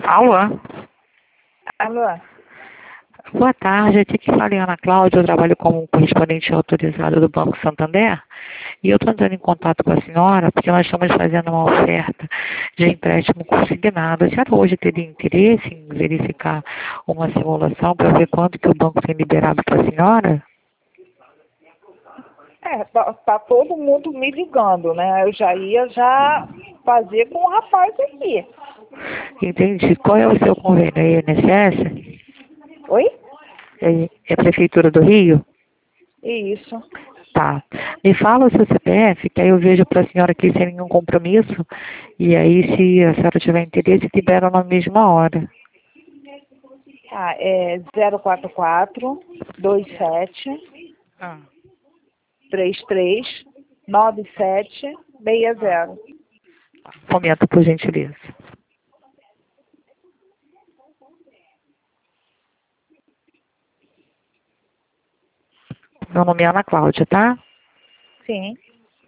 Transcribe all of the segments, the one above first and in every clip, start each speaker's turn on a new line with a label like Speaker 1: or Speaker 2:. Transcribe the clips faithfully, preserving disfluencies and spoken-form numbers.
Speaker 1: Alô?
Speaker 2: Alô?
Speaker 1: Boa tarde, aqui que fala é Ana Cláudia, eu trabalho como correspondente autorizado do Banco Santander e eu estou entrando em contato com a senhora porque nós estamos fazendo uma oferta de empréstimo consignado. A senhora hoje teria interesse em verificar uma simulação para ver quanto que o banco tem liberado para a senhora?
Speaker 2: É, tá, tá todo mundo me ligando, né? Eu já ia já fazer com o rapaz aqui.
Speaker 1: Entendi. Qual é o seu convênio? É I N S S?
Speaker 2: Oi?
Speaker 1: É, é a Prefeitura do Rio?
Speaker 2: Isso.
Speaker 1: Tá. Me fala o seu C P F, que aí eu vejo para a senhora aqui sem nenhum compromisso. E aí, se a senhora tiver interesse, libera na mesma hora.
Speaker 2: Ah, é zero quatro quatro, dois sete,
Speaker 1: Ah,
Speaker 2: três três, nove sete, seis
Speaker 1: ah.
Speaker 2: zero.
Speaker 1: Comenta, por gentileza. Meu nome é Ana Cláudia, tá?
Speaker 2: Sim.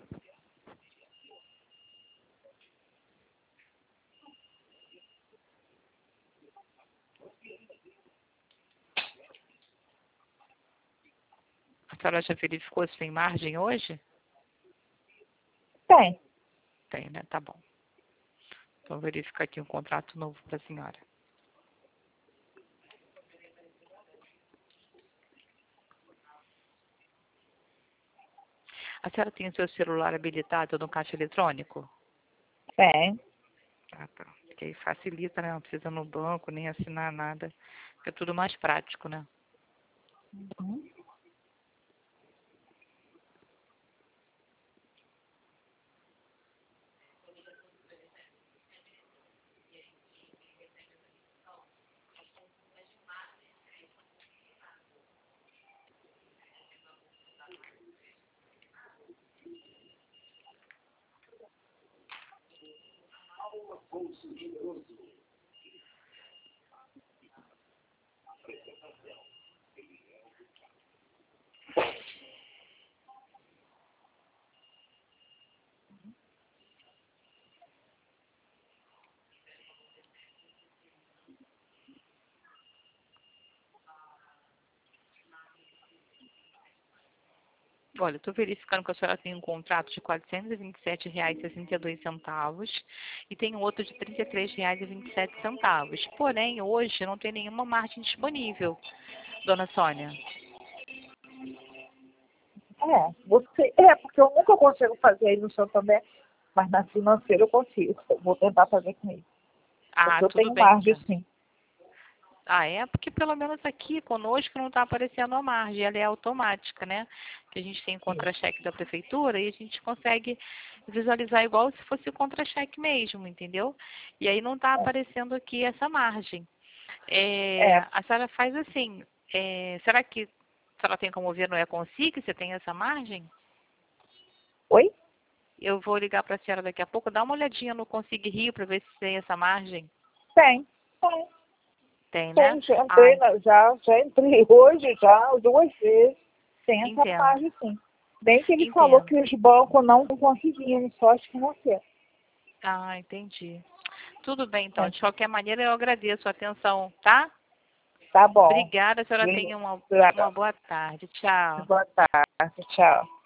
Speaker 1: A senhora já verificou se tem margem hoje?
Speaker 2: Tem.
Speaker 1: Tem, né? Tá bom. Então, verificar aqui um contrato novo para a senhora. A senhora tem o seu celular habilitado no caixa eletrônico?
Speaker 2: Tem.
Speaker 1: Ah, tá. Porque aí facilita, né? Não precisa ir no banco, nem assinar nada. Fica tudo mais prático, né?
Speaker 2: Uhum.
Speaker 1: Olha, estou verificando que a senhora tem um contrato de quatrocentos e vinte e sete reais e sessenta e dois centavos e tem outro de trinta e três reais e vinte e sete centavos. Porém, hoje não tem nenhuma margem disponível, dona Sônia.
Speaker 2: É, você, é, porque eu nunca consigo fazer aí no Santander, mas na financeira eu consigo. Eu vou tentar fazer com ele.
Speaker 1: Ah,
Speaker 2: Porque eu
Speaker 1: tudo
Speaker 2: tenho
Speaker 1: bem,
Speaker 2: margem,
Speaker 1: então.
Speaker 2: sim.
Speaker 1: Ah, é? Porque pelo menos aqui conosco não está aparecendo a margem, ela é automática, né? Que a gente tem o contra-cheque da prefeitura e a gente consegue visualizar igual se fosse o contra-cheque mesmo, entendeu? E aí não está aparecendo aqui essa margem. É,
Speaker 2: É.
Speaker 1: a senhora faz assim, é, será que a senhora tem como ver no Econsig, você tem essa margem?
Speaker 2: Oi?
Speaker 1: Eu vou ligar para a senhora daqui a pouco, dá uma olhadinha no Consig Rio para ver se tem essa margem.
Speaker 2: Tem. Tem.
Speaker 1: Tem, né?
Speaker 2: Tem, já
Speaker 1: Ah,
Speaker 2: entrei, na- já, já entrei hoje, já duas vezes. Tem essa
Speaker 1: entendo,
Speaker 2: margem, sim. Bem que ele falou
Speaker 1: entendo.
Speaker 2: que os bancos não conseguiam, só as financeiras.
Speaker 1: Ah, entendi. Tudo bem, então.
Speaker 2: É.
Speaker 1: De qualquer maneira, eu agradeço a atenção, tá?
Speaker 2: Tá bom.
Speaker 1: Obrigada, a senhora tenha uma, uma
Speaker 2: Obrigada.
Speaker 1: boa tarde. Tchau.
Speaker 2: Boa tarde. Tchau.